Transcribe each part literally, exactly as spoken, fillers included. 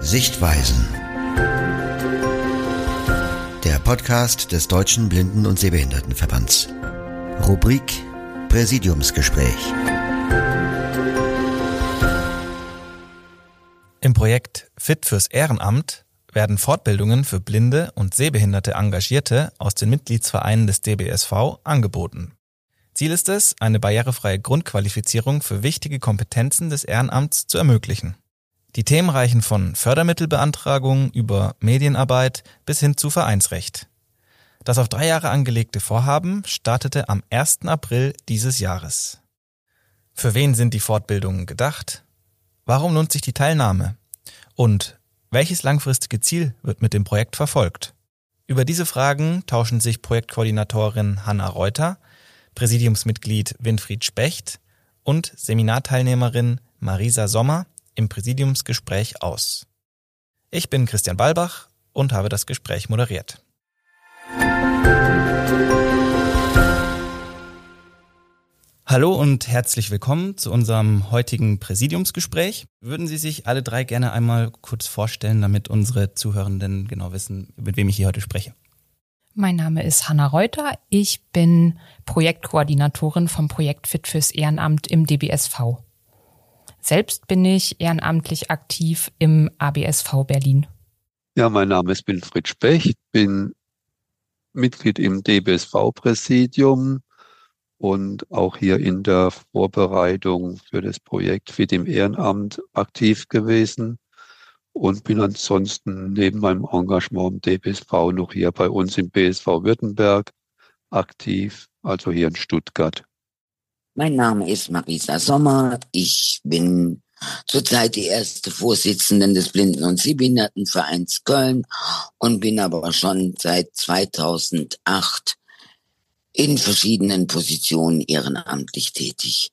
Sichtweisen. Der Podcast des Deutschen Blinden- und Sehbehindertenverbands. Rubrik Präsidiumsgespräch. Im Projekt Fit fürs Ehrenamt werden Fortbildungen für blinde und sehbehinderte Engagierte aus den Mitgliedsvereinen des D B S V angeboten. Ziel ist es, eine barrierefreie Grundqualifizierung für wichtige Kompetenzen des Ehrenamts zu ermöglichen. Die Themen reichen von Fördermittelbeantragung über Medienarbeit bis hin zu Vereinsrecht. Das auf drei Jahre angelegte Vorhaben startete am ersten April dieses Jahres. Für wen sind die Fortbildungen gedacht? Warum lohnt sich die Teilnahme? Und welches langfristige Ziel wird mit dem Projekt verfolgt? Über diese Fragen tauschen sich Projektkoordinatorin Hanna Reuter, Präsidiumsmitglied Winfried Specht und Seminarteilnehmerin Marisa Sommer im Präsidiumsgespräch aus. Ich bin Christian Balbach und habe das Gespräch moderiert. Hallo und herzlich willkommen zu unserem heutigen Präsidiumsgespräch. Würden Sie sich alle drei gerne einmal kurz vorstellen, damit unsere Zuhörenden genau wissen, mit wem ich hier heute spreche? Mein Name ist Hanna Reuter. Ich bin Projektkoordinatorin vom Projekt Fit fürs Ehrenamt im D B S V. Selbst bin ich ehrenamtlich aktiv im A B S V Berlin. Ja, mein Name ist Winfried Specht, bin Mitglied im D B S V-Präsidium und auch hier in der Vorbereitung für das Projekt Fit im Ehrenamt aktiv gewesen. Und bin ansonsten neben meinem Engagement im D B S V noch hier bei uns im B S V Württemberg aktiv, also hier in Stuttgart. Mein Name ist Marisa Sommer. Ich bin zurzeit die erste Vorsitzende des Blinden- und Sehbehindertenvereins Köln und bin aber schon seit zweitausendacht in verschiedenen Positionen ehrenamtlich tätig.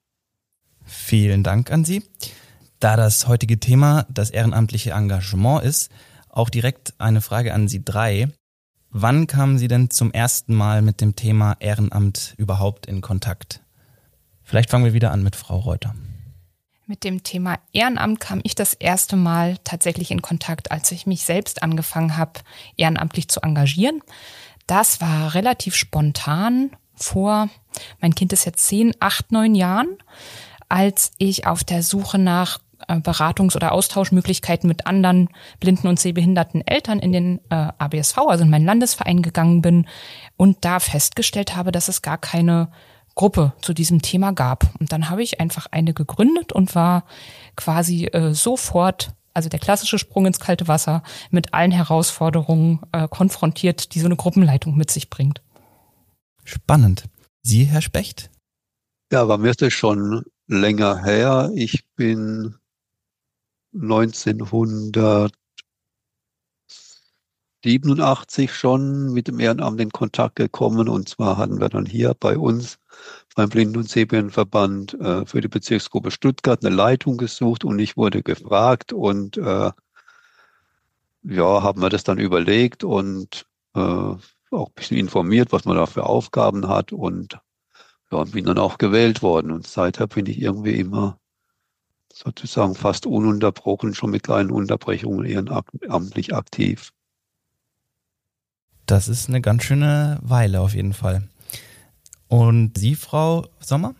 Vielen Dank an Sie. Da das heutige Thema das ehrenamtliche Engagement ist, auch direkt eine Frage an Sie drei. Wann kamen Sie denn zum ersten Mal mit dem Thema Ehrenamt überhaupt in Kontakt? Vielleicht fangen wir wieder an mit Frau Reuter. Mit dem Thema Ehrenamt kam ich das erste Mal tatsächlich in Kontakt, als ich mich selbst angefangen habe, ehrenamtlich zu engagieren. Das war relativ spontan vor, mein Kind ist jetzt zehn, acht, neun Jahren, als ich auf der Suche nach Beratungs- oder Austauschmöglichkeiten mit anderen blinden und sehbehinderten Eltern in den äh, A B S V, also in meinen Landesverein gegangen bin und da festgestellt habe, dass es gar keine Gruppe zu diesem Thema gab. Und dann habe ich einfach eine gegründet und war quasi äh, sofort, also der klassische Sprung ins kalte Wasser, mit allen Herausforderungen äh, konfrontiert, die so eine Gruppenleitung mit sich bringt. Spannend. Sie, Herr Specht? Ja, bei mir ist das schon länger her. Ich bin neunzehnhundertsiebenundachtzig schon mit dem Ehrenamt in Kontakt gekommen. Und zwar hatten wir dann hier bei uns beim Blinden- und Sehbehindertenverband äh, für die Bezirksgruppe Stuttgart eine Leitung gesucht und ich wurde gefragt und äh, ja, haben wir das dann überlegt und äh, auch ein bisschen informiert, was man da für Aufgaben hat und ja, bin dann auch gewählt worden. Und seither bin ich irgendwie immer sozusagen fast ununterbrochen, schon mit kleinen Unterbrechungen ehrenamtlich aktiv. Das ist eine ganz schöne Weile auf jeden Fall. Und Sie, Frau Sommer?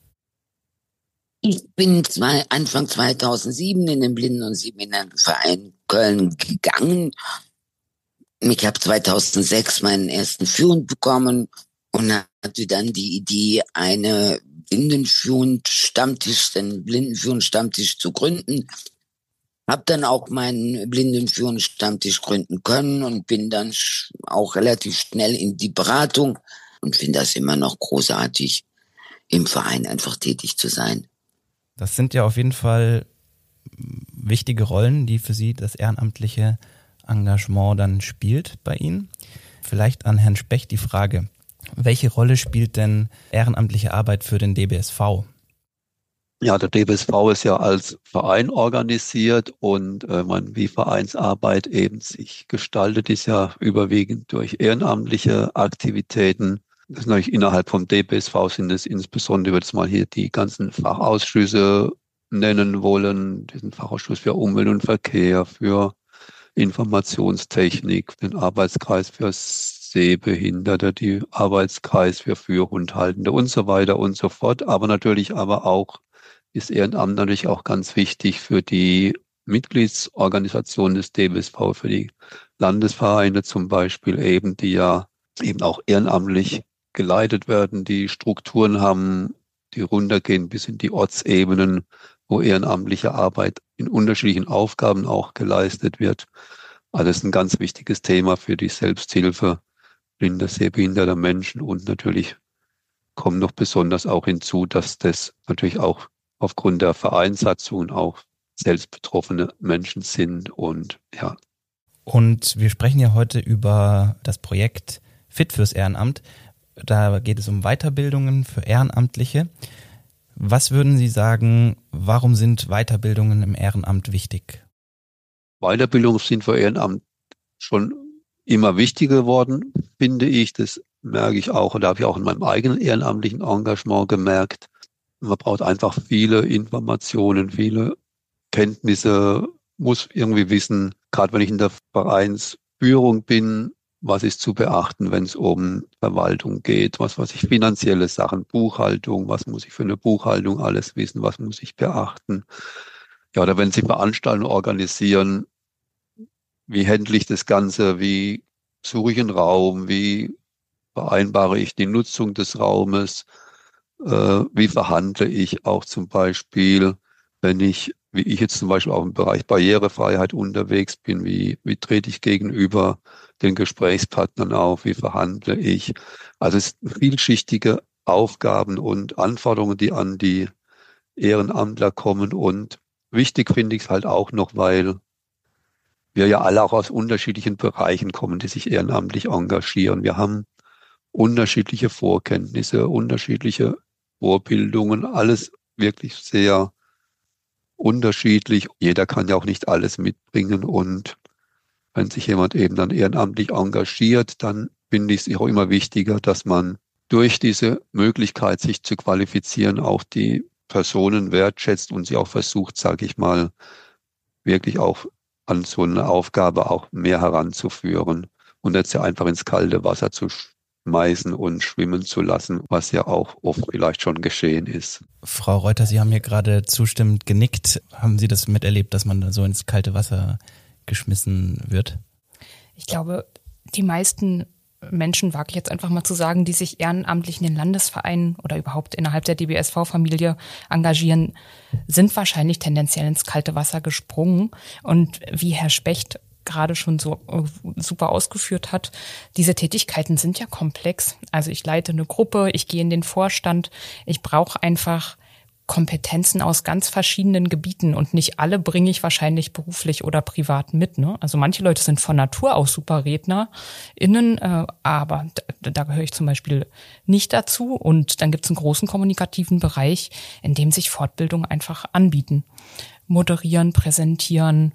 Ich bin zwei, Anfang zweitausendsieben in den Blinden- und Sehbehindertenverein Köln gegangen. Ich habe zweitausendsechs meinen ersten Führend bekommen und hatte dann die Idee, eine Blindenführend-Stammtisch, den Blindenführend-Stammtisch zu gründen. Hab dann auch meinen Blindenführend-Stammtisch gründen können und bin dann auch relativ schnell in die Beratung und finde das immer noch großartig, im Verein einfach tätig zu sein. Das sind ja auf jeden Fall wichtige Rollen, die für Sie das ehrenamtliche Engagement dann spielt bei Ihnen. Vielleicht an Herrn Specht die Frage: Welche Rolle spielt denn ehrenamtliche Arbeit für den D B S V? Ja, der D B S V ist ja als Verein organisiert und äh, man, wie Vereinsarbeit eben sich gestaltet, ist ja überwiegend durch ehrenamtliche Aktivitäten. Das ist natürlich innerhalb vom D B S V sind es insbesondere jetzt mal hier die ganzen Fachausschüsse nennen wollen, diesen Fachausschuss für Umwelt und Verkehr, für Informationstechnik, den Arbeitskreis für Sehbehinderte, die Arbeitskreis für Führhundhaltende und so weiter und so fort. Aber natürlich aber auch ist Ehrenamt natürlich auch ganz wichtig für die Mitgliedsorganisation des D B S V, für die Landesvereine zum Beispiel eben, die ja eben auch ehrenamtlich geleitet werden, die Strukturen haben, die runtergehen bis in die Ortsebenen, wo ehrenamtliche Arbeit in unterschiedlichen Aufgaben auch geleistet wird. Also das ist ein ganz wichtiges Thema für die Selbsthilfe blinder, sehbehinderter Menschen und natürlich kommt noch besonders auch hinzu, dass das natürlich auch aufgrund der Vereinssatzungen auch selbst betroffene Menschen sind und ja. Und wir sprechen ja heute über das Projekt Fit fürs Ehrenamt. Da geht es um Weiterbildungen für Ehrenamtliche. Was würden Sie sagen, warum sind Weiterbildungen im Ehrenamt wichtig? Weiterbildungen sind für Ehrenamt schon immer wichtiger geworden, finde ich. Das merke ich auch und da habe ich auch in meinem eigenen ehrenamtlichen Engagement gemerkt. Man braucht einfach viele Informationen, viele Kenntnisse, muss irgendwie wissen, gerade wenn ich in der Vereinsführung bin, was ist zu beachten, wenn es um Verwaltung geht, was weiß ich, finanzielle Sachen, Buchhaltung, was muss ich für eine Buchhaltung alles wissen, was muss ich beachten. Ja, oder wenn Sie Veranstaltungen organisieren, wie handle ich das Ganze, wie suche ich einen Raum, wie vereinbare ich die Nutzung des Raumes, äh, wie verhandle ich auch zum Beispiel, wenn ich, wie ich jetzt zum Beispiel auch im Bereich Barrierefreiheit unterwegs bin, wie, wie trete ich gegenüber den Gesprächspartnern auf, wie verhandle ich. Also es sind vielschichtige Aufgaben und Anforderungen, die an die Ehrenamtler kommen und wichtig finde ich es halt auch noch, weil wir ja alle auch aus unterschiedlichen Bereichen kommen, die sich ehrenamtlich engagieren. Wir haben unterschiedliche Vorkenntnisse, unterschiedliche Vorbildungen, alles wirklich sehr unterschiedlich. Jeder kann ja auch nicht alles mitbringen und wenn sich jemand eben dann ehrenamtlich engagiert, dann finde ich es auch immer wichtiger, dass man durch diese Möglichkeit, sich zu qualifizieren, auch die Personen wertschätzt und sie auch versucht, sage ich mal, wirklich auch an so eine Aufgabe auch mehr heranzuführen und jetzt ja einfach ins kalte Wasser zu schmeißen und schwimmen zu lassen, was ja auch oft vielleicht schon geschehen ist. Frau Reuter, Sie haben hier gerade zustimmend genickt. Haben Sie das miterlebt, dass man so ins kalte Wasser geschmissen wird? Ich glaube, die meisten Menschen, wage ich jetzt einfach mal zu sagen, die sich ehrenamtlich in den Landesvereinen oder überhaupt innerhalb der D B S V-Familie engagieren, sind wahrscheinlich tendenziell ins kalte Wasser gesprungen. Und wie Herr Specht gerade schon so super ausgeführt hat, diese Tätigkeiten sind ja komplex. Also ich leite eine Gruppe, ich gehe in den Vorstand, ich brauche einfach Kompetenzen aus ganz verschiedenen Gebieten und nicht alle bringe ich wahrscheinlich beruflich oder privat mit. Ne? Also manche Leute sind von Natur aus super RednerInnen, äh, aber da, da gehöre ich zum Beispiel nicht dazu. Und dann gibt es einen großen kommunikativen Bereich, in dem sich Fortbildungen einfach anbieten. Moderieren, präsentieren,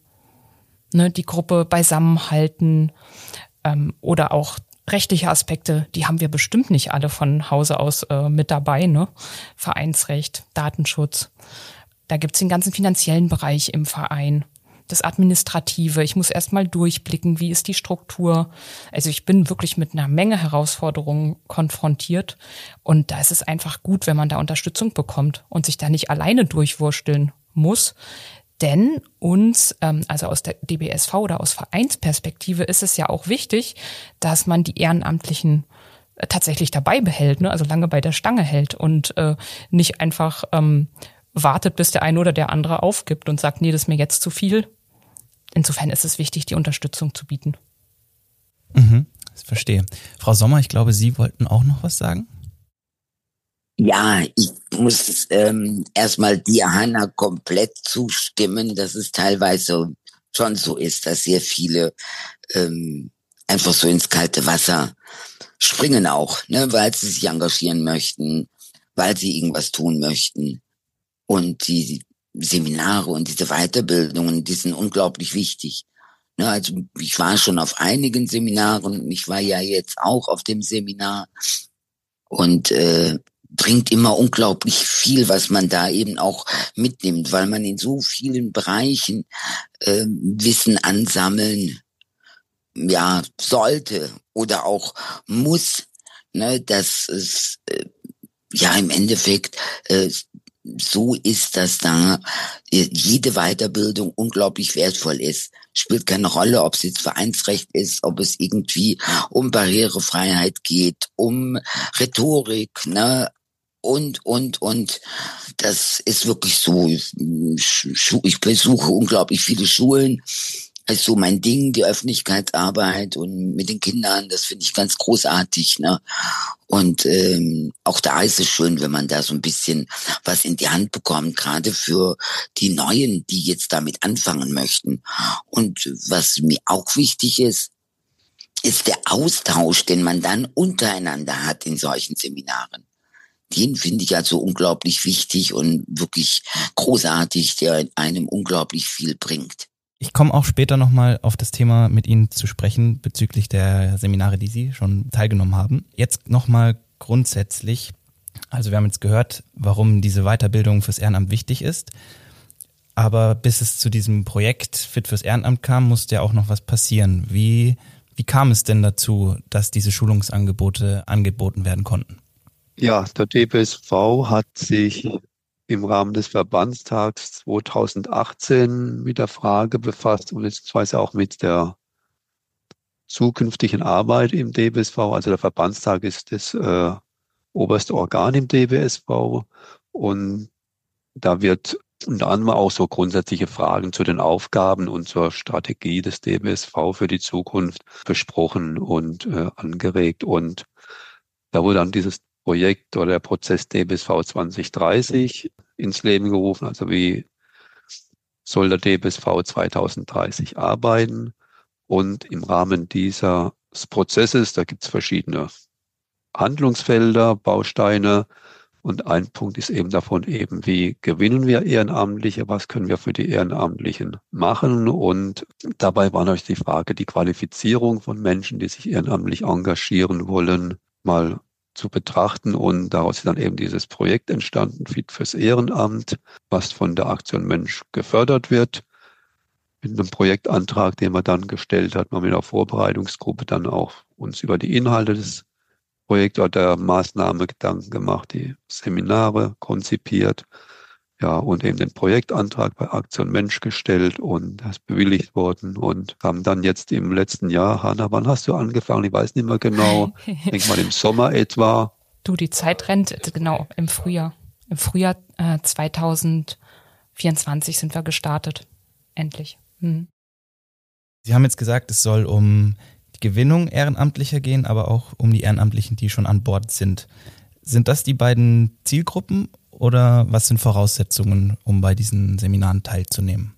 ne, die Gruppe beisammenhalten ähm, oder auch rechtliche Aspekte, die haben wir bestimmt nicht alle von Hause aus äh, mit dabei, ne? Vereinsrecht, Datenschutz. Da gibt's den ganzen finanziellen Bereich im Verein, das Administrative. Ich muss erst mal durchblicken, wie ist die Struktur. Also ich bin wirklich mit einer Menge Herausforderungen konfrontiert und da ist es einfach gut, wenn man da Unterstützung bekommt und sich da nicht alleine durchwursteln muss. Denn uns, also aus der D B S V oder aus Vereinsperspektive, ist es ja auch wichtig, dass man die Ehrenamtlichen tatsächlich dabei behält, ne? Also lange bei der Stange hält und äh, nicht einfach ähm, wartet, bis der eine oder der andere aufgibt und sagt, nee, das ist mir jetzt zu viel. Insofern ist es wichtig, die Unterstützung zu bieten. Mhm, das verstehe. Frau Sommer, ich glaube, Sie wollten auch noch was sagen? Ja, ich muss ähm, erstmal dir, Hanna, komplett zustimmen, dass es teilweise schon so ist, dass sehr viele ähm, einfach so ins kalte Wasser springen auch, ne, weil sie sich engagieren möchten, weil sie irgendwas tun möchten. Und die Seminare und diese Weiterbildungen, die sind unglaublich wichtig. Ne, also ich war schon auf einigen Seminaren, ich war ja jetzt auch auf dem Seminar und äh, bringt immer unglaublich viel, was man da eben auch mitnimmt, weil man in so vielen Bereichen äh, Wissen ansammeln, ja, sollte oder auch muss, ne, dass es äh, ja im Endeffekt äh, so ist, dass da äh, jede Weiterbildung unglaublich wertvoll ist. Spielt keine Rolle, ob es jetzt Vereinsrecht ist, ob es irgendwie um Barrierefreiheit geht, um Rhetorik, ne, und, und, und. Das ist wirklich so. Ich besuche unglaublich viele Schulen. Das ist so mein Ding, die Öffentlichkeitsarbeit und mit den Kindern, das finde ich ganz großartig, ne? Und ähm, auch da ist es schön, wenn man da so ein bisschen was in die Hand bekommt, gerade für die Neuen, die jetzt damit anfangen möchten. Und was mir auch wichtig ist, ist der Austausch, den man dann untereinander hat in solchen Seminaren. Den finde ich also unglaublich wichtig und wirklich großartig, der einem unglaublich viel bringt. Ich komme auch später nochmal auf das Thema mit Ihnen zu sprechen bezüglich der Seminare, die Sie schon teilgenommen haben. Jetzt nochmal grundsätzlich, also wir haben jetzt gehört, warum diese Weiterbildung fürs Ehrenamt wichtig ist, aber bis es zu diesem Projekt Fit fürs Ehrenamt kam, musste ja auch noch was passieren. Wie, wie kam es denn dazu, dass diese Schulungsangebote angeboten werden konnten? Ja, der D B S V hat sich im Rahmen des Verbandstags zweitausendachtzehn mit der Frage befasst und beziehungsweise auch mit der zukünftigen Arbeit im D B S V. Also der Verbandstag ist das äh, oberste Organ im D B S V und da wird unter anderem auch so grundsätzliche Fragen zu den Aufgaben und zur Strategie des D B S V für die Zukunft besprochen und äh, angeregt. Und da wurde dann dieses Projekt oder der Prozess D B S V zwanzig dreißig ins Leben gerufen. Also wie soll der D B S V zweitausenddreißig arbeiten? Und im Rahmen dieses Prozesses, da gibt es verschiedene Handlungsfelder, Bausteine. Und ein Punkt ist eben davon eben, wie gewinnen wir Ehrenamtliche, was können wir für die Ehrenamtlichen machen? Und dabei war natürlich die Frage, die Qualifizierung von Menschen, die sich ehrenamtlich engagieren wollen, mal zu betrachten. Und daraus ist dann eben dieses Projekt entstanden, Fit fürs Ehrenamt, was von der Aktion Mensch gefördert wird. Mit einem Projektantrag, den man dann gestellt hat, mal mit einer Vorbereitungsgruppe dann auch uns über die Inhalte des Projekt oder der Maßnahme Gedanken gemacht, die Seminare konzipiert, ja, und eben den Projektantrag bei Aktion Mensch gestellt und das ist bewilligt worden und haben dann jetzt im letzten Jahr, Hanna, wann hast du angefangen? Ich weiß nicht mehr genau, ich denke mal im Sommer etwa. Du, die Zeit rennt, genau, im Frühjahr. Im Frühjahr äh, zweitausendvierundzwanzig sind wir gestartet, endlich. Hm. Sie haben jetzt gesagt, es soll um die Gewinnung Ehrenamtlicher gehen, aber auch um die Ehrenamtlichen, die schon an Bord sind. Sind das die beiden Zielgruppen oder was sind Voraussetzungen, um bei diesen Seminaren teilzunehmen?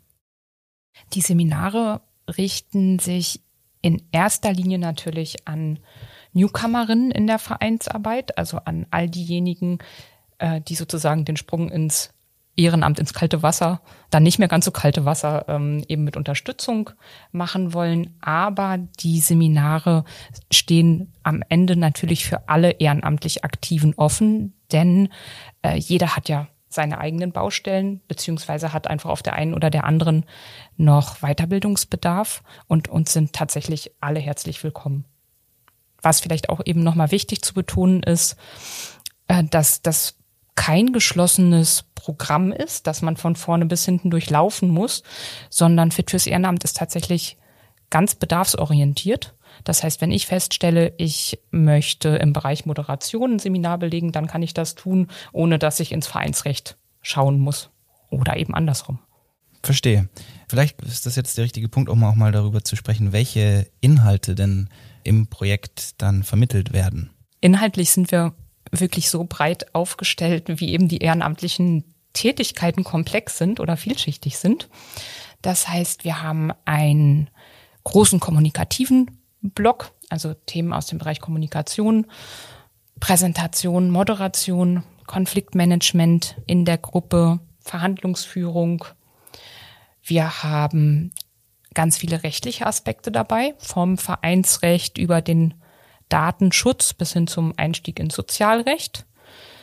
Die Seminare richten sich in erster Linie natürlich an Newcomerinnen in der Vereinsarbeit, also an all diejenigen, die sozusagen den Sprung ins Ehrenamt, ins kalte Wasser, dann nicht mehr ganz so kalte Wasser, ähm, eben mit Unterstützung machen wollen. Aber die Seminare stehen am Ende natürlich für alle ehrenamtlich Aktiven offen, denn äh, jeder hat ja seine eigenen Baustellen, beziehungsweise hat einfach auf der einen oder der anderen noch Weiterbildungsbedarf und uns sind tatsächlich alle herzlich willkommen. Was vielleicht auch eben nochmal wichtig zu betonen ist, äh, dass das kein geschlossenes Programm ist, das man von vorne bis hinten durchlaufen muss, sondern Fit fürs Ehrenamt ist tatsächlich ganz bedarfsorientiert. Das heißt, wenn ich feststelle, ich möchte im Bereich Moderation ein Seminar belegen, dann kann ich das tun, ohne dass ich ins Vereinsrecht schauen muss oder eben andersrum. Verstehe. Vielleicht ist das jetzt der richtige Punkt, um auch mal darüber zu sprechen, welche Inhalte denn im Projekt dann vermittelt werden. Inhaltlich sind wir wirklich so breit aufgestellt, wie eben die ehrenamtlichen Tätigkeiten komplex sind oder vielschichtig sind. Das heißt, wir haben einen großen kommunikativen Block, also Themen aus dem Bereich Kommunikation, Präsentation, Moderation, Konfliktmanagement in der Gruppe, Verhandlungsführung. Wir haben ganz viele rechtliche Aspekte dabei, vom Vereinsrecht über den Datenschutz bis hin zum Einstieg ins Sozialrecht.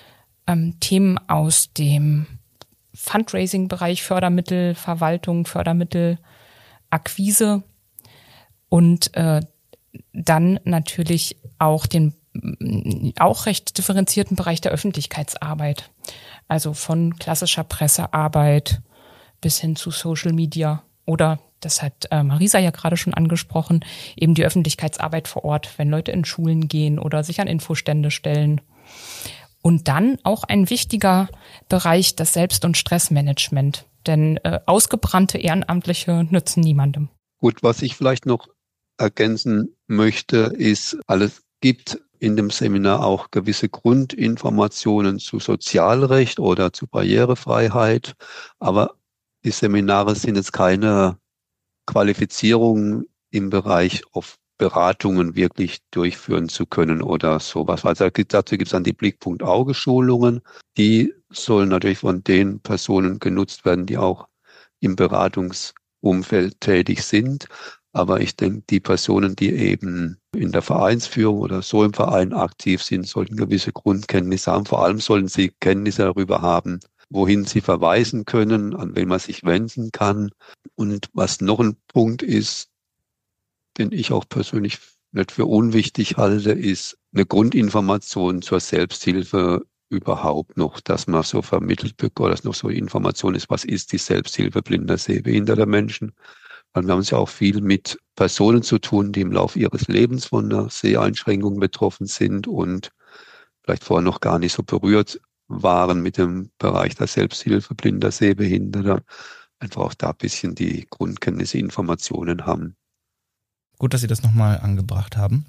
ähm, Themen aus dem Fundraising-Bereich, Fördermittelverwaltung, Fördermittelakquise und äh, dann natürlich auch den auch recht differenzierten Bereich der Öffentlichkeitsarbeit. Also von klassischer Pressearbeit bis hin zu Social Media oder, das hat äh, Marisa ja gerade schon angesprochen, eben die Öffentlichkeitsarbeit vor Ort, wenn Leute in Schulen gehen oder sich an Infostände stellen. Und dann auch ein wichtiger Bereich, das Selbst- und Stressmanagement. Denn äh, ausgebrannte Ehrenamtliche nützen niemandem. Gut, was ich vielleicht noch ergänzen möchte, ist, alles gibt in dem Seminar auch gewisse Grundinformationen zu Sozialrecht oder zu Barrierefreiheit. Aber die Seminare sind jetzt keine Qualifizierung im Bereich auf Beratungen wirklich durchführen zu können oder sowas. Also dazu gibt es dann die Blickpunkt-Auge-Schulungen. Die sollen natürlich von den Personen genutzt werden, die auch im Beratungsumfeld tätig sind. Aber ich denke, die Personen, die eben in der Vereinsführung oder so im Verein aktiv sind, sollten gewisse Grundkenntnisse haben. Vor allem sollten sie Kenntnisse darüber haben, wohin sie verweisen können, an wen man sich wenden kann. Und was noch ein Punkt ist, den ich auch persönlich nicht für unwichtig halte, ist eine Grundinformation zur Selbsthilfe überhaupt noch, dass man so vermittelt bekommt, dass noch so Information ist, was ist die Selbsthilfe blinder, sehbehinderter Menschen. Weil wir haben es ja auch viel mit Personen zu tun, die im Laufe ihres Lebens von einer Seheinschränkung betroffen sind und vielleicht vorher noch gar nicht so berührt waren mit dem Bereich der Selbsthilfe blinder, sehbehinderter. Einfach auch da ein bisschen die Grundkenntnisse, Informationen haben. Gut, dass Sie das nochmal angebracht haben.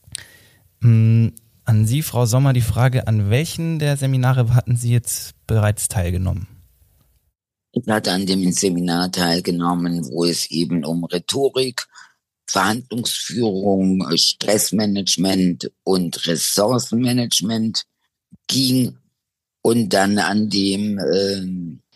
An Sie, Frau Sommer, die Frage, an welchen der Seminare hatten Sie jetzt bereits teilgenommen? Ich hatte an dem Seminar teilgenommen, wo es eben um Rhetorik, Verhandlungsführung, Stressmanagement und Ressourcenmanagement ging. Und dann an dem äh,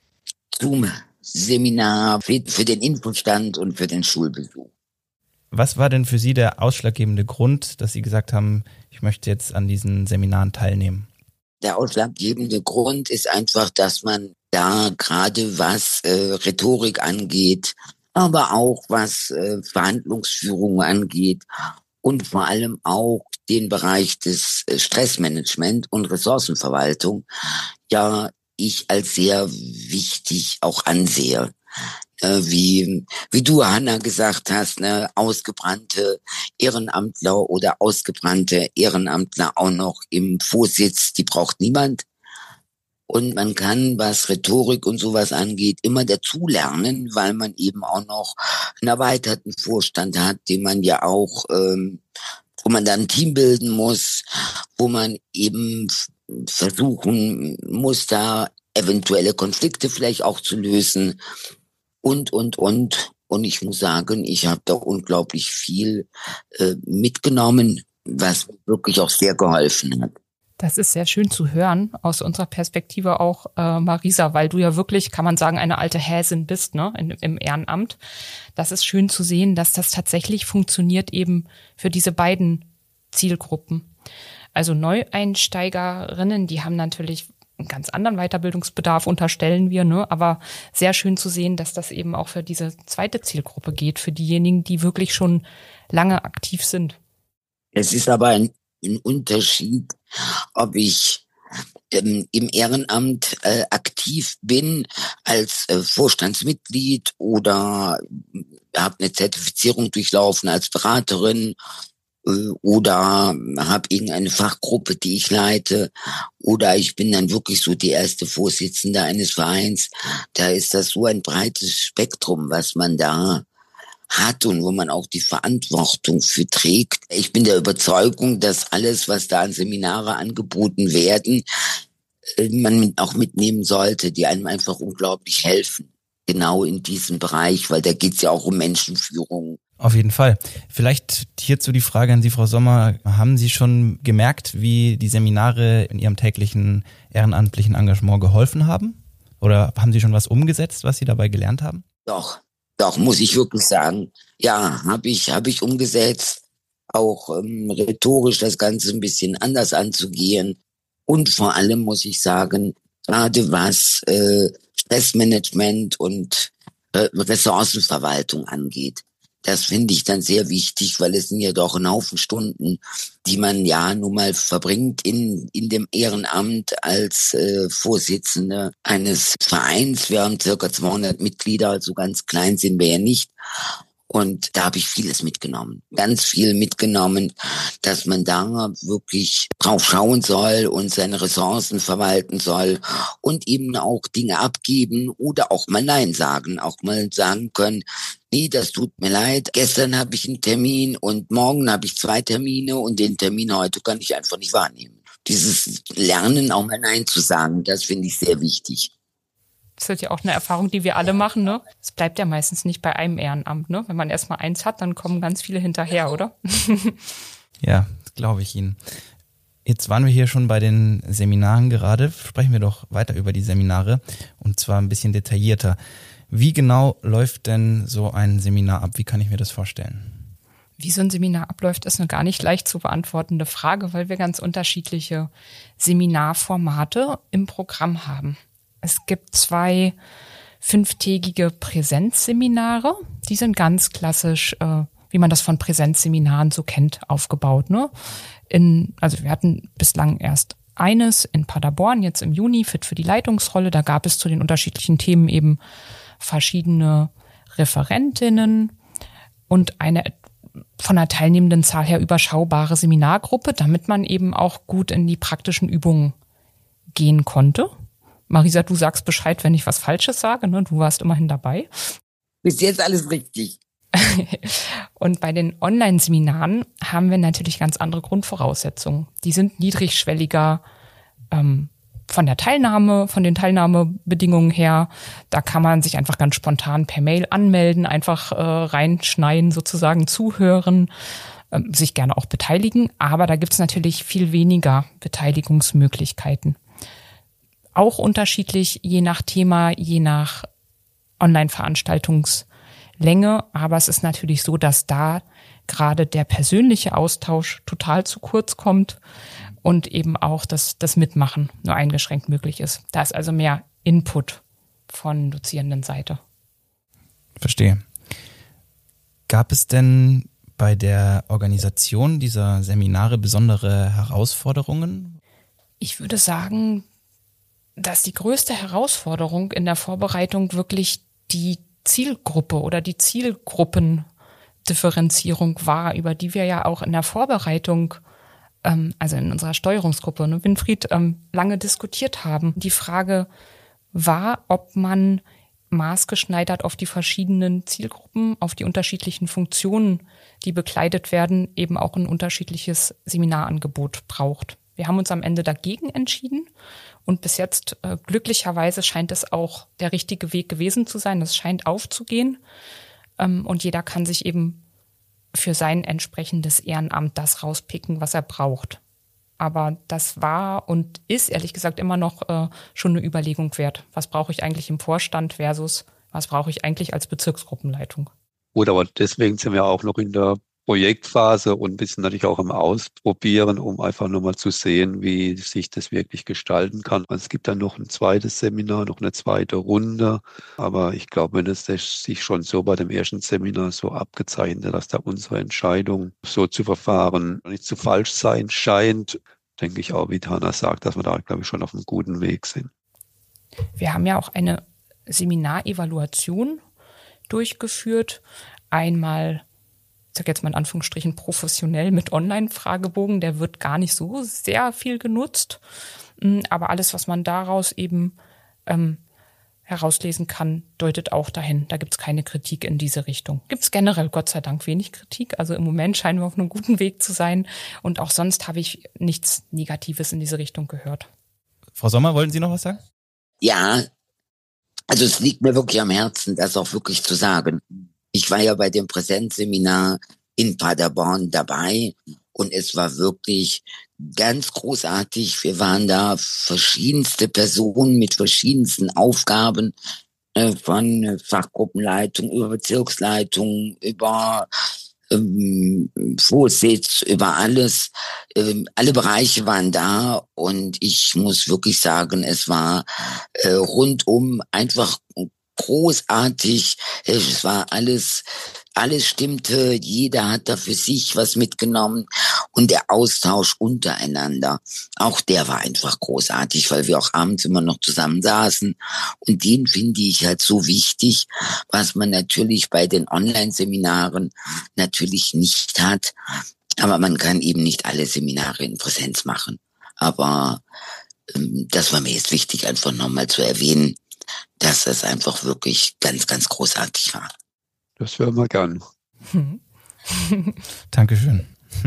Zoom-Seminar für, für den Infostand und für den Schulbesuch. Was war denn für Sie der ausschlaggebende Grund, dass Sie gesagt haben, ich möchte jetzt an diesen Seminaren teilnehmen? Der ausschlaggebende Grund ist einfach, dass man da gerade was äh, Rhetorik angeht, aber auch was äh, Verhandlungsführung angeht und vor allem auch den Bereich des äh, Stressmanagement und Ressourcenverwaltung, ja, ich als sehr wichtig auch ansehe. Äh, wie, wie du, Hanna, gesagt hast, ne, ausgebrannte Ehrenamtler oder ausgebrannte Ehrenamtler auch noch im Vorsitz, die braucht niemand. Und man kann, was Rhetorik und sowas angeht, immer dazulernen, weil man eben auch noch einen erweiterten Vorstand hat, den man ja auch, ähm, wo man dann ein Team bilden muss, wo man eben versuchen muss, da eventuelle Konflikte vielleicht auch zu lösen und, und, und. Und ich muss sagen, ich habe da unglaublich viel äh, mitgenommen, was wirklich auch sehr geholfen hat. Das ist sehr schön zu hören, aus unserer Perspektive auch, äh, Marisa, weil du ja wirklich, kann man sagen, eine alte Häsin bist, ne, in, im Ehrenamt. Das ist schön zu sehen, dass das tatsächlich funktioniert eben für diese beiden Zielgruppen. Also Neueinsteigerinnen, die haben natürlich einen ganz anderen Weiterbildungsbedarf, unterstellen wir, ne, aber sehr schön zu sehen, dass das eben auch für diese zweite Zielgruppe geht, für diejenigen, die wirklich schon lange aktiv sind. Es ist aber ein ein Unterschied, ob ich ähm, im Ehrenamt äh, aktiv bin als äh, Vorstandsmitglied oder habe eine Zertifizierung durchlaufen als Beraterin äh, oder habe irgendeine Fachgruppe, die ich leite, oder ich bin dann wirklich so die erste Vorsitzende eines Vereins. Da ist das so ein breites Spektrum, was man da hat und wo man auch die Verantwortung für trägt. Ich bin der Überzeugung, dass alles, was da an Seminare angeboten werden, man auch mitnehmen sollte, die einem einfach unglaublich helfen. Genau in diesem Bereich, weil da geht es ja auch um Menschenführung. Auf jeden Fall. Vielleicht hierzu die Frage an Sie, Frau Sommer. Haben Sie schon gemerkt, wie die Seminare in Ihrem täglichen ehrenamtlichen Engagement geholfen haben? Oder haben Sie schon was umgesetzt, was Sie dabei gelernt haben? Doch. Doch, muss ich wirklich sagen. Ja, habe ich, hab ich umgesetzt, auch ähm, rhetorisch das Ganze ein bisschen anders anzugehen. Und vor allem muss ich sagen, gerade was äh, Stressmanagement und äh, Ressourcenverwaltung angeht, das finde ich dann sehr wichtig, weil es sind ja doch ein Haufen Stunden, die man ja nun mal verbringt in in dem Ehrenamt als äh, Vorsitzende eines Vereins. Wir haben circa zweihundert Mitglieder, also ganz klein sind wir ja nicht. Und da habe ich vieles mitgenommen, ganz viel mitgenommen, dass man da wirklich drauf schauen soll und seine Ressourcen verwalten soll und eben auch Dinge abgeben oder auch mal Nein sagen, auch mal sagen können, nee, das tut mir leid, gestern habe ich einen Termin und morgen habe ich zwei Termine und den Termin heute kann ich einfach nicht wahrnehmen. Dieses Lernen, auch mal Nein zu sagen, das finde ich sehr wichtig. Das ist ja auch eine Erfahrung, die wir alle machen, ne? Es bleibt ja meistens nicht bei einem Ehrenamt, ne? Wenn man erst mal eins hat, dann kommen ganz viele hinterher, oder? Ja, glaube ich Ihnen. Jetzt waren wir hier schon bei den Seminaren gerade. Sprechen wir doch weiter über die Seminare und zwar ein bisschen detaillierter. Wie genau läuft denn so ein Seminar ab? Wie kann ich mir das vorstellen? Wie so ein Seminar abläuft, ist eine gar nicht leicht zu beantwortende Frage, weil wir ganz unterschiedliche Seminarformate im Programm haben. Es gibt zwei fünftägige Präsenzseminare. Die sind ganz klassisch, äh, wie man das von Präsenzseminaren so kennt, aufgebaut. Ne? In, also wir hatten bislang erst eines in Paderborn, jetzt im Juni, Fit für die Leitungsrolle. Da gab es zu den unterschiedlichen Themen eben verschiedene Referentinnen und eine von der teilnehmenden Zahl her überschaubare Seminargruppe, damit man eben auch gut in die praktischen Übungen gehen konnte. Marisa, du sagst Bescheid, wenn ich was Falsches sage, ne? Du warst immerhin dabei. Bis jetzt alles richtig. Und bei den Online-Seminaren haben wir natürlich ganz andere Grundvoraussetzungen. Die sind niedrigschwelliger ähm, von der Teilnahme, von den Teilnahmebedingungen her. Da kann man sich einfach ganz spontan per Mail anmelden, einfach äh, reinschneiden, sozusagen zuhören, äh, sich gerne auch beteiligen. Aber da gibt's natürlich viel weniger Beteiligungsmöglichkeiten. Auch unterschiedlich, je nach Thema, je nach Online-Veranstaltungslänge. Aber es ist natürlich so, dass da gerade der persönliche Austausch total zu kurz kommt und eben auch das, das Mitmachen nur eingeschränkt möglich ist. Da ist also mehr Input von dozierenden Seite. Verstehe. Gab es denn bei der Organisation dieser Seminare besondere Herausforderungen? Ich würde sagen, dass die größte Herausforderung in der Vorbereitung wirklich die Zielgruppe oder die Zielgruppendifferenzierung war, über die wir ja auch in der Vorbereitung, ähm, also in unserer Steuerungsgruppe, ne, Winfried, ähm, lange diskutiert haben. Die Frage war, ob man maßgeschneidert auf die verschiedenen Zielgruppen, auf die unterschiedlichen Funktionen, die bekleidet werden, eben auch ein unterschiedliches Seminarangebot braucht. Wir haben uns am Ende dagegen entschieden und bis jetzt äh, glücklicherweise scheint es auch der richtige Weg gewesen zu sein. Das scheint aufzugehen ähm, und jeder kann sich eben für sein entsprechendes Ehrenamt das rauspicken, was er braucht. Aber das war und ist ehrlich gesagt immer noch äh, schon eine Überlegung wert. Was brauche ich eigentlich im Vorstand versus was brauche ich eigentlich als Bezirksgruppenleitung? Gut, aber deswegen sind wir auch noch in der Projektphase und ein bisschen natürlich auch im Ausprobieren, um einfach nochmal zu sehen, wie sich das wirklich gestalten kann. Es gibt dann noch ein zweites Seminar, noch eine zweite Runde. Aber ich glaube, wenn es sich schon so bei dem ersten Seminar so abgezeichnet hat, dass da unsere Entscheidung, so zu verfahren, nicht zu falsch sein scheint, denke ich auch, wie Hanna sagt, dass wir da, glaube ich, schon auf einem guten Weg sind. Wir haben ja auch eine Seminarevaluation durchgeführt. Einmal, ich sage jetzt mal in Anführungsstrichen, professionell mit Online-Fragebogen. Der wird gar nicht so sehr viel genutzt. Aber alles, was man daraus eben ähm, herauslesen kann, deutet auch dahin. Da gibt es keine Kritik in diese Richtung. Gibt es generell Gott sei Dank wenig Kritik. Also im Moment scheinen wir auf einem guten Weg zu sein. Und auch sonst habe ich nichts Negatives in diese Richtung gehört. Frau Sommer, wollten Sie noch was sagen? Ja, also es liegt mir wirklich am Herzen, das auch wirklich zu sagen. Ich war ja bei dem Präsenzseminar in Paderborn dabei und es war wirklich ganz großartig. Wir waren da verschiedenste Personen mit verschiedensten Aufgaben, äh, von Fachgruppenleitung über Bezirksleitung, über ähm, Vorsitz, über alles. Ähm, alle Bereiche waren da und ich muss wirklich sagen, es war äh, rundum einfach großartig. Es war alles, alles stimmte. Jeder hat da für sich was mitgenommen und der Austausch untereinander, auch der war einfach großartig, weil wir auch abends immer noch zusammen saßen und den finde ich halt so wichtig, was man natürlich bei den Online-Seminaren natürlich nicht hat, aber man kann eben nicht alle Seminare in Präsenz machen. Aber ähm, das war mir jetzt wichtig, einfach nochmal zu erwähnen, dass das einfach wirklich ganz, ganz großartig war. Das hören wir gern. Hm. Dankeschön.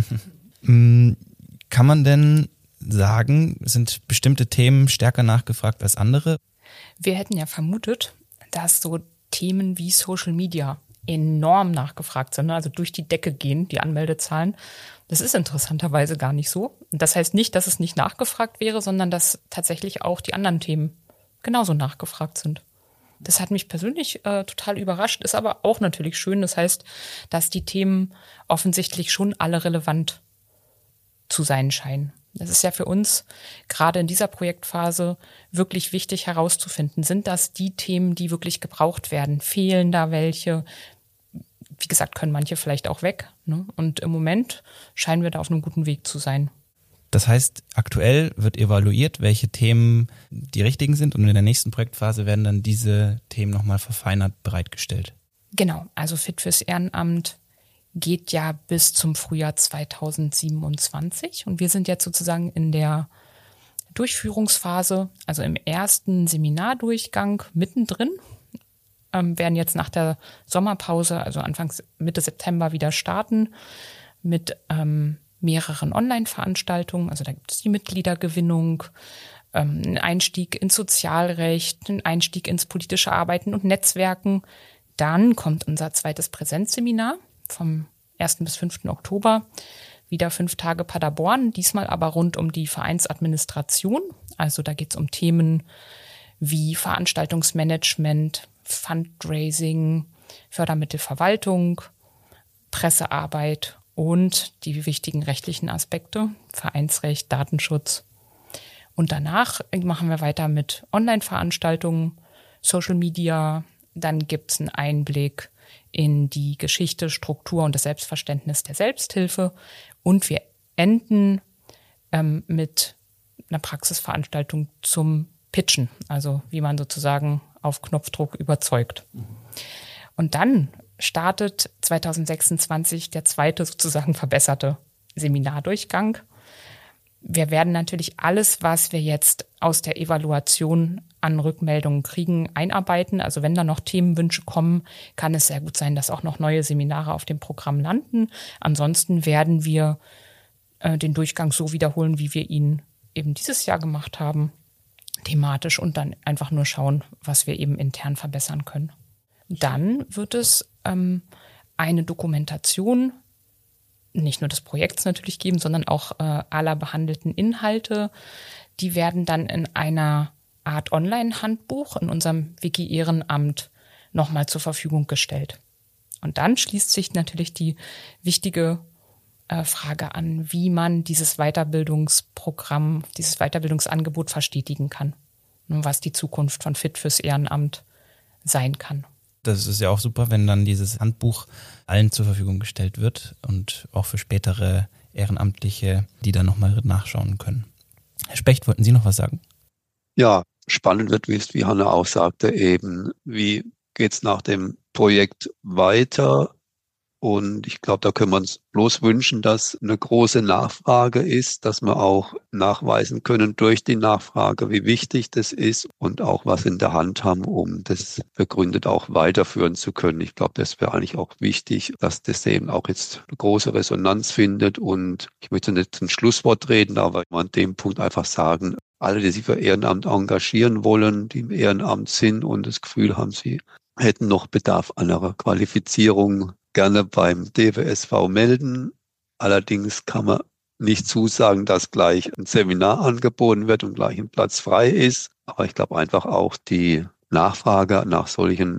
Kann man denn sagen, sind bestimmte Themen stärker nachgefragt als andere? Wir hätten ja vermutet, dass so Themen wie Social Media enorm nachgefragt sind, also durch die Decke gehen, die Anmeldezahlen. Das ist interessanterweise gar nicht so. Das heißt nicht, dass es nicht nachgefragt wäre, sondern dass tatsächlich auch die anderen Themen genauso nachgefragt sind. Das hat mich persönlich äh, total überrascht, ist aber auch natürlich schön. Das heißt, dass die Themen offensichtlich schon alle relevant zu sein scheinen. Das ist ja für uns gerade in dieser Projektphase wirklich wichtig herauszufinden. Sind das die Themen, die wirklich gebraucht werden? Fehlen da welche? Wie gesagt, können manche vielleicht auch weg, ne? Und im Moment scheinen wir da auf einem guten Weg zu sein. Das heißt, aktuell wird evaluiert, welche Themen die richtigen sind und in der nächsten Projektphase werden dann diese Themen nochmal verfeinert bereitgestellt. Genau, also Fit fürs Ehrenamt geht ja bis zum Frühjahr zweitausendsiebenundzwanzig und wir sind jetzt sozusagen in der Durchführungsphase, also im ersten Seminardurchgang mittendrin, ähm, werden jetzt nach der Sommerpause, also Anfang Mitte September wieder starten mit ähm, mehreren Online-Veranstaltungen, also da gibt es die Mitgliedergewinnung, ähm, einen Einstieg ins Sozialrecht, einen Einstieg ins politische Arbeiten und Netzwerken. Dann kommt unser zweites Präsenzseminar vom ersten bis fünften Oktober, wieder fünf Tage Paderborn, diesmal aber rund um die Vereinsadministration. Also da geht es um Themen wie Veranstaltungsmanagement, Fundraising, Fördermittelverwaltung, Pressearbeit und die wichtigen rechtlichen Aspekte, Vereinsrecht, Datenschutz. Und danach machen wir weiter mit Online-Veranstaltungen, Social Media. Dann gibt es einen Einblick in die Geschichte, Struktur und das Selbstverständnis der Selbsthilfe. Und wir enden ähm, mit einer Praxisveranstaltung zum Pitchen, also wie man sozusagen auf Knopfdruck überzeugt. Und dann startet zweitausendsechsundzwanzig der zweite sozusagen verbesserte Seminardurchgang. Wir werden natürlich alles, was wir jetzt aus der Evaluation an Rückmeldungen kriegen, einarbeiten. Also wenn da noch Themenwünsche kommen, kann es sehr gut sein, dass auch noch neue Seminare auf dem Programm landen. Ansonsten werden wir äh, den Durchgang so wiederholen, wie wir ihn eben dieses Jahr gemacht haben, thematisch, und dann einfach nur schauen, was wir eben intern verbessern können. Dann wird es ähm, eine Dokumentation nicht nur des Projekts natürlich geben, sondern auch äh, aller behandelten Inhalte. Die werden dann in einer Art Online-Handbuch in unserem Wiki Ehrenamt nochmal zur Verfügung gestellt. Und dann schließt sich natürlich die wichtige äh, Frage an, wie man dieses Weiterbildungsprogramm, dieses Weiterbildungsangebot verstetigen kann und was die Zukunft von Fit fürs Ehrenamt sein kann. Das ist ja auch super, wenn dann dieses Handbuch allen zur Verfügung gestellt wird und auch für spätere Ehrenamtliche, die dann nochmal nachschauen können. Herr Specht, wollten Sie noch was sagen? Ja, spannend wird, wie Hanna auch sagte, eben, wie geht's nach dem Projekt weiter? Und ich glaube, da können wir uns bloß wünschen, dass eine große Nachfrage ist, dass wir auch nachweisen können durch die Nachfrage, wie wichtig das ist und auch was in der Hand haben, um das begründet auch weiterführen zu können. Ich glaube, das wäre eigentlich auch wichtig, dass das eben auch jetzt eine große Resonanz findet. Und ich möchte nicht zum Schlusswort reden, aber an dem Punkt einfach sagen, alle, die sich für Ehrenamt engagieren wollen, die im Ehrenamt sind und das Gefühl haben, sie hätten noch Bedarf an einer Qualifizierung, gerne beim D W S V melden. Allerdings kann man nicht zusagen, dass gleich ein Seminar angeboten wird und gleich ein Platz frei ist. Aber ich glaube einfach auch die Nachfrage nach solchen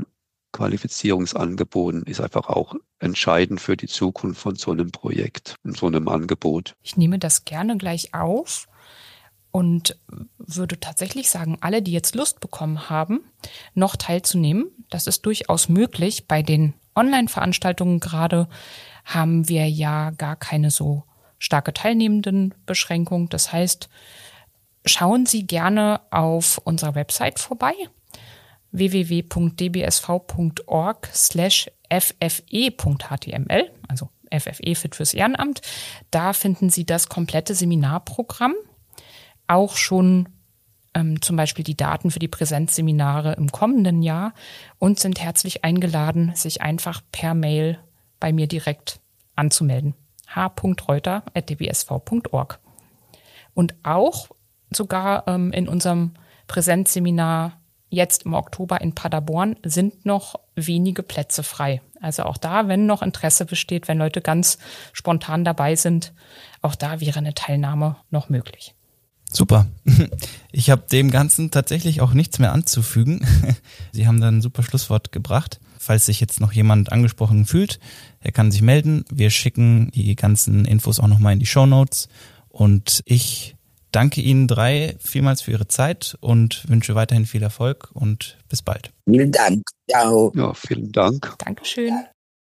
Qualifizierungsangeboten ist einfach auch entscheidend für die Zukunft von so einem Projekt, so einem Angebot. Ich nehme das gerne gleich auf und würde tatsächlich sagen, alle, die jetzt Lust bekommen haben, noch teilzunehmen, das ist durchaus möglich. Bei den Online-Veranstaltungen gerade haben wir ja gar keine so starke Teilnehmendenbeschränkung. Das heißt, schauen Sie gerne auf unserer Website vorbei, w w w punkt d b s v punkt org slash f f e punkt h t m l, also F F E Fit fürs Ehrenamt. Da finden Sie das komplette Seminarprogramm, auch schon ähm, zum Beispiel die Daten für die Präsenzseminare im kommenden Jahr und sind herzlich eingeladen, sich einfach per Mail bei mir direkt anzumelden. h punkt reuter at d b s v punkt org. Und auch sogar ähm, in unserem Präsenzseminar jetzt im Oktober in Paderborn sind noch wenige Plätze frei. Also auch da, wenn noch Interesse besteht, wenn Leute ganz spontan dabei sind, auch da wäre eine Teilnahme noch möglich. Super. Ich habe dem Ganzen tatsächlich auch nichts mehr anzufügen. Sie haben da ein super Schlusswort gebracht. Falls sich jetzt noch jemand angesprochen fühlt, er kann sich melden. Wir schicken die ganzen Infos auch nochmal in die Shownotes. Und ich danke Ihnen drei vielmals für Ihre Zeit und wünsche weiterhin viel Erfolg und bis bald. Vielen Dank. Ciao. Ja, vielen Dank. Dankeschön.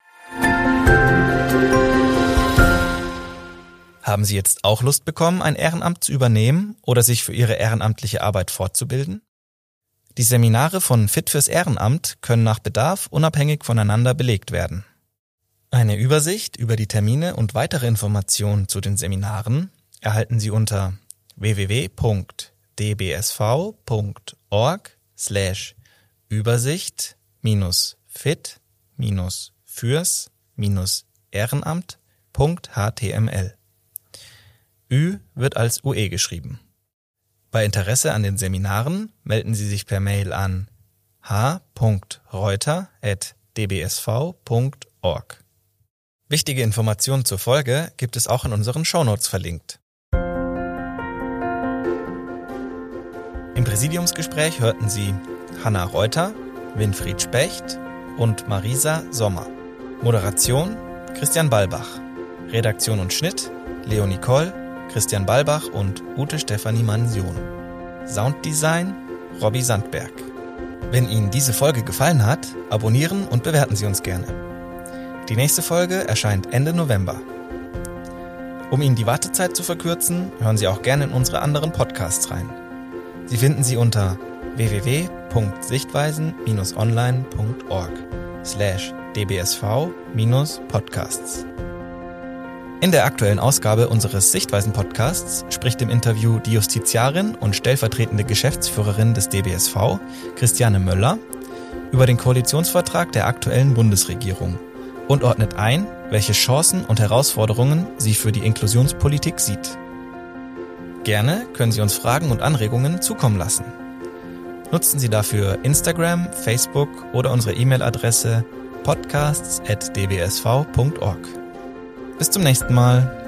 Haben Sie jetzt auch Lust bekommen, ein Ehrenamt zu übernehmen oder sich für Ihre ehrenamtliche Arbeit fortzubilden? Die Seminare von Fit fürs Ehrenamt können nach Bedarf unabhängig voneinander belegt werden. Eine Übersicht über die Termine und weitere Informationen zu den Seminaren erhalten Sie unter w w w punkt d b s v punkt org slash Übersicht minus fit minus fürs minus Ehrenamt punkt h t m l. Ü wird als U E geschrieben. Bei Interesse an den Seminaren melden Sie sich per Mail an h punkt reuter at d b s v punkt org. Wichtige Informationen zur Folge gibt es auch in unseren Shownotes verlinkt. Im Präsidiumsgespräch hörten Sie Hanna Reuter, Winfried Specht und Marisa Sommer. Moderation Christian Balbach. Redaktion und Schnitt Leonie Koll, Christian Balbach und Ute Stefanie Mansion. Sounddesign Robby Sandberg. Wenn Ihnen diese Folge gefallen hat, abonnieren und bewerten Sie uns gerne. Die nächste Folge erscheint Ende November. Um Ihnen die Wartezeit zu verkürzen, hören Sie auch gerne in unsere anderen Podcasts rein. Sie finden sie unter w w w punkt sichtweisen dash online punkt org slash d b s v minus podcasts. In der aktuellen Ausgabe unseres Sichtweisen-Podcasts spricht im Interview die Justiziarin und stellvertretende Geschäftsführerin des D B S V, Christiane Möller, über den Koalitionsvertrag der aktuellen Bundesregierung und ordnet ein, welche Chancen und Herausforderungen sie für die Inklusionspolitik sieht. Gerne können Sie uns Fragen und Anregungen zukommen lassen. Nutzen Sie dafür Instagram, Facebook oder unsere E-Mail-Adresse podcasts at d b s v punkt org. Bis zum nächsten Mal.